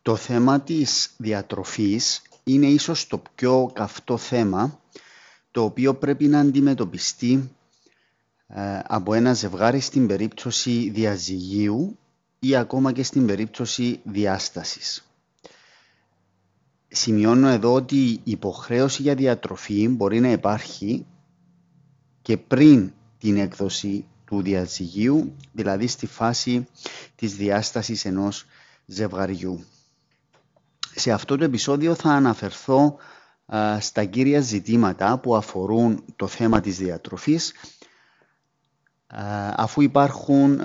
Το θέμα της διατροφής είναι ίσως το πιο καυτό θέμα, το οποίο πρέπει να αντιμετωπιστεί από ένα ζευγάρι στην περίπτωση διαζυγίου ή ακόμα και στην περίπτωση διάστασης. Σημειώνω εδώ ότι η υποχρέωση για διατροφή μπορεί να υπάρχει και πριν την έκδοση του διαζυγίου, δηλαδή στη φάση της διάστασης ενός ζευγαριού. Σε αυτό το επεισόδιο θα αναφερθώ στα κύρια ζητήματα που αφορούν το θέμα της διατροφής, αφού υπάρχουν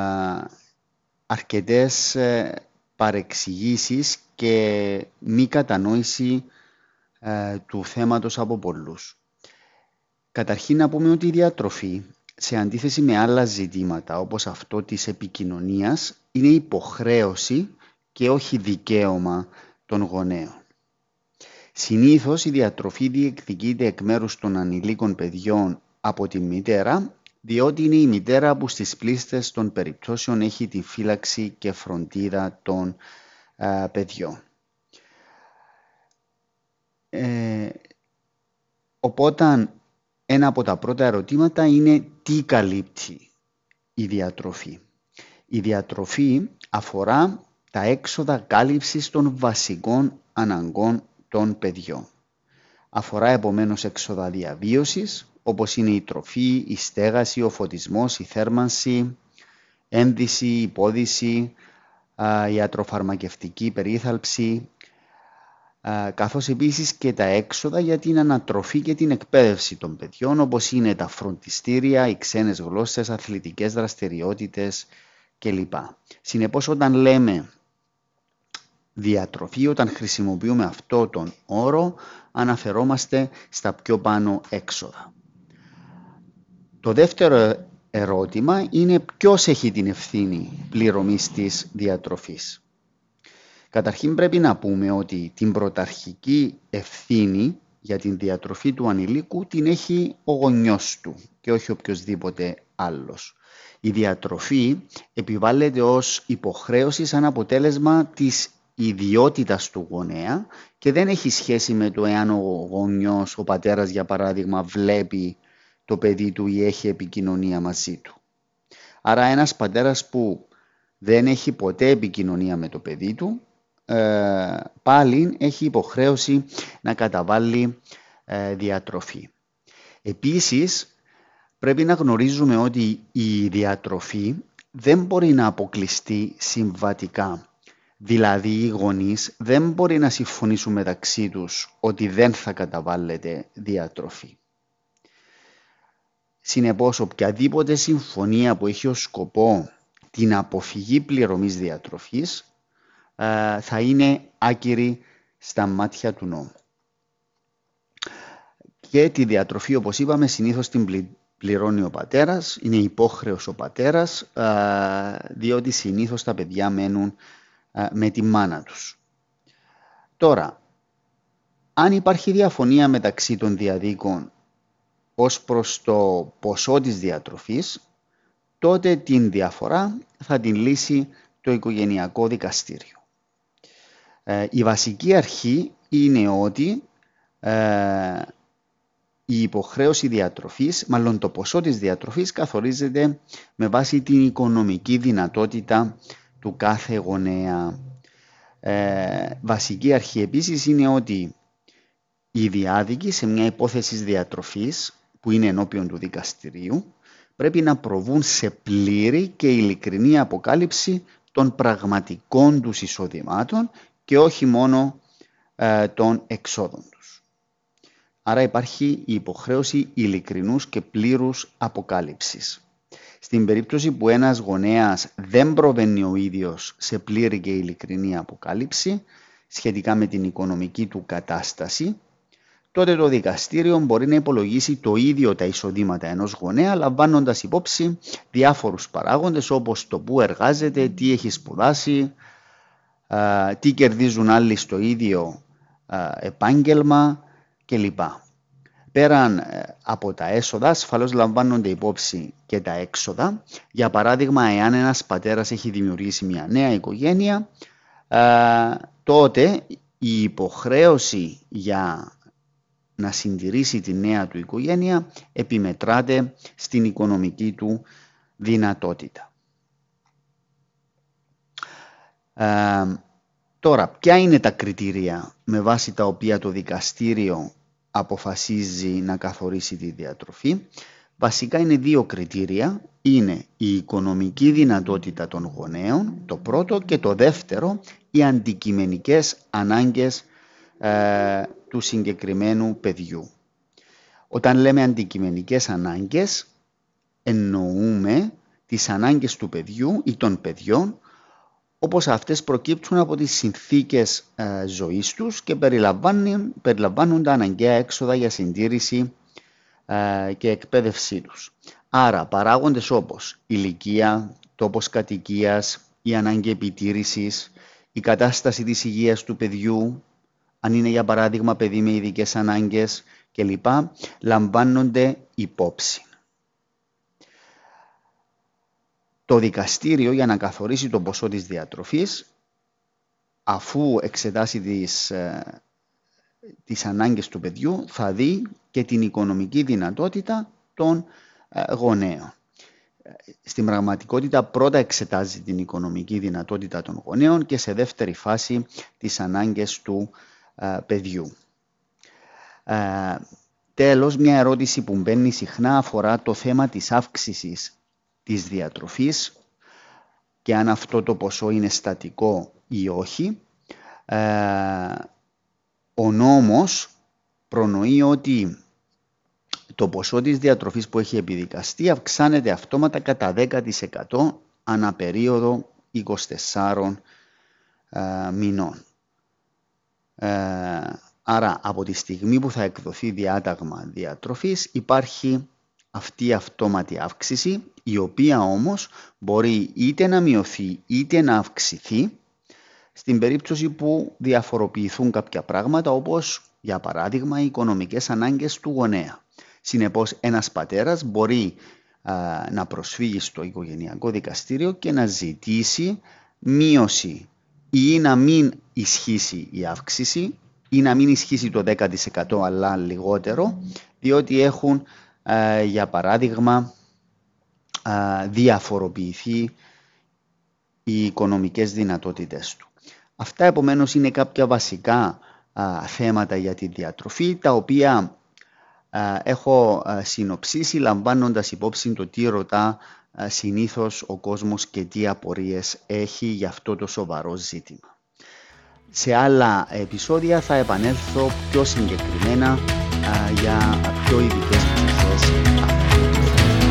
αρκετές παρεξηγήσεις και μη κατανόηση του θέματος από πολλούς. Καταρχήν να πούμε ότι η διατροφή, σε αντίθεση με άλλα ζητήματα όπως αυτό της επικοινωνίας, είναι υποχρέωση και όχι δικαίωμα των γονέων. Συνήθως η διατροφή διεκδικείται εκ μέρους των ανηλίκων παιδιών από τη μητέρα, διότι είναι η μητέρα που στις πλήστες των περιπτώσεων έχει τη φύλαξη και φροντίδα των παιδιών. Οπότε ένα από τα πρώτα ερωτήματα είναι τι καλύπτει η διατροφή. Η διατροφή αφορά τα έξοδα κάλυψης των βασικών αναγκών των παιδιών. Αφορά επομένως έξοδα διαβίωσης, όπως είναι η τροφή, η στέγαση, ο φωτισμός, η θέρμανση, ένδυση, υπόδυση, ιατροφαρμακευτική περίθαλψη, καθώς επίσης και τα έξοδα για την ανατροφή και την εκπαίδευση των παιδιών, όπως είναι τα φροντιστήρια, οι ξένες γλώσσες, αθλητικές δραστηριότητες κλπ. Συνεπώς, όταν λέμε διατροφή, όταν χρησιμοποιούμε αυτό τον όρο, αναφερόμαστε στα πιο πάνω έξοδα. Το δεύτερο ερώτημα είναι ποιος έχει την ευθύνη πληρωμής της διατροφής. Καταρχήν πρέπει να πούμε ότι την πρωταρχική ευθύνη για την διατροφή του ανηλίκου την έχει ο γονιός του και όχι οποιοσδήποτε άλλος. Η διατροφή επιβάλλεται ως υποχρέωση σαν αποτέλεσμα της ιδιότητας του γονέα και δεν έχει σχέση με το εάν ο γονιός, ο πατέρας για παράδειγμα, βλέπει το παιδί του ή έχει επικοινωνία μαζί του. Άρα ένας πατέρας που δεν έχει ποτέ επικοινωνία με το παιδί του, πάλι έχει υποχρέωση να καταβάλει διατροφή. Επίσης, πρέπει να γνωρίζουμε ότι η διατροφή δεν μπορεί να αποκλειστεί συμβατικά. Δηλαδή οι γονείς δεν μπορεί να συμφωνήσουν μεταξύ τους ότι δεν θα καταβάλλεται διατροφή. Συνεπώς, οποιαδήποτε συμφωνία που έχει ως σκοπό την αποφυγή πληρωμής διατροφής θα είναι άκυρη στα μάτια του νόμου. Και τη διατροφή, όπως είπαμε, συνήθως την πληρώνει ο πατέρας, είναι υπόχρεος ο πατέρας, διότι συνήθως τα παιδιά μένουν με τη μάνα τους. Τώρα, αν υπάρχει διαφωνία μεταξύ των διαδίκων ως προς το ποσό της διατροφής, τότε την διαφορά θα την λύσει το οικογενειακό δικαστήριο. Η βασική αρχή είναι ότι η υποχρέωση διατροφής, μάλλον το ποσό της διατροφής, καθορίζεται με βάση την οικονομική δυνατότητα του κάθε γονέα. Βασική αρχή επίσης είναι ότι οι διάδικοι σε μια υπόθεση διατροφής που είναι ενώπιον του δικαστηρίου πρέπει να προβούν σε πλήρη και ειλικρινή αποκάλυψη των πραγματικών τους εισοδημάτων και όχι μόνο των εξόδων τους. Άρα υπάρχει η υποχρέωση ειλικρινούς και πλήρους αποκάλυψης. Στην περίπτωση που ένας γονέας δεν προβαίνει ο ίδιος σε πλήρη και ειλικρινή αποκάλυψη σχετικά με την οικονομική του κατάσταση, τότε το δικαστήριο μπορεί να υπολογίσει το ίδιο τα εισοδήματα ενός γονέα, λαμβάνοντας υπόψη διάφορους παράγοντες όπως το που εργάζεται, τι έχει σπουδάσει, τι κερδίζουν άλλοι στο ίδιο επάγγελμα κλπ. Πέραν από τα έσοδα, ασφαλώς λαμβάνονται υπόψη και τα έξοδα. Για παράδειγμα, εάν ένας πατέρας έχει δημιουργήσει μια νέα οικογένεια, τότε η υποχρέωση για να συντηρήσει τη νέα του οικογένεια επιμετράται στην οικονομική του δυνατότητα. Τώρα, ποια είναι τα κριτήρια με βάση τα οποία το δικαστήριο αποφασίζει να καθορίσει τη διατροφή? Βασικά είναι δύο κριτήρια. Είναι η οικονομική δυνατότητα των γονέων, το πρώτο, και το δεύτερο, οι αντικειμενικές ανάγκες του συγκεκριμένου παιδιού. Όταν λέμε αντικειμενικές ανάγκες, εννοούμε τις ανάγκες του παιδιού ή των παιδιών, όπως αυτές προκύπτουν από τις συνθήκες ζωής τους και περιλαμβάνουν τα αναγκαία έξοδα για συντήρηση και εκπαίδευσή τους. Άρα παράγοντες όπως ηλικία, τόπος κατοικίας, η ανάγκη επιτήρησης, η κατάσταση της υγείας του παιδιού, αν είναι για παράδειγμα παιδί με ειδικές ανάγκες κλπ, λαμβάνονται υπόψη. Το δικαστήριο, για να καθορίσει το ποσό της διατροφής, αφού εξετάσει τις ανάγκες του παιδιού, θα δει και την οικονομική δυνατότητα των γονέων. Στην πραγματικότητα πρώτα εξετάζει την οικονομική δυνατότητα των γονέων και σε δεύτερη φάση τις ανάγκες του παιδιού. Τέλος, μια ερώτηση που μπαίνει συχνά αφορά το θέμα της αύξησης της διατροφής και αν αυτό το ποσό είναι στατικό ή όχι. Ο νόμος προνοεί ότι το ποσό της διατροφής που έχει επιδικαστεί αυξάνεται αυτόματα κατά 10% ανά περίοδο 24 μηνών. Άρα από τη στιγμή που θα εκδοθεί διάταγμα διατροφής υπάρχει αυτή η αυτόματη αύξηση, η οποία όμως μπορεί είτε να μειωθεί είτε να αυξηθεί στην περίπτωση που διαφοροποιηθούν κάποια πράγματα, όπως για παράδειγμα οι οικονομικές ανάγκες του γονέα. Συνεπώς ένας πατέρας μπορεί να προσφύγει στο οικογενειακό δικαστήριο και να ζητήσει μείωση ή να μην ισχύσει η αύξηση ή να μην ισχύσει το 10% αλλά λιγότερο, διότι έχουν για παράδειγμα διαφοροποιηθεί οι οικονομικές δυνατότητες του. Αυτά επομένως είναι κάποια βασικά θέματα για τη διατροφή, τα οποία έχω συνοψίσει λαμβάνοντας υπόψη το τι ρωτά συνήθως ο κόσμος και τι απορίες έχει για αυτό το σοβαρό ζήτημα. Σε άλλα επεισόδια θα επανέλθω πιο συγκεκριμένα για πιο ειδικές πτυχές αυτού του θέματος.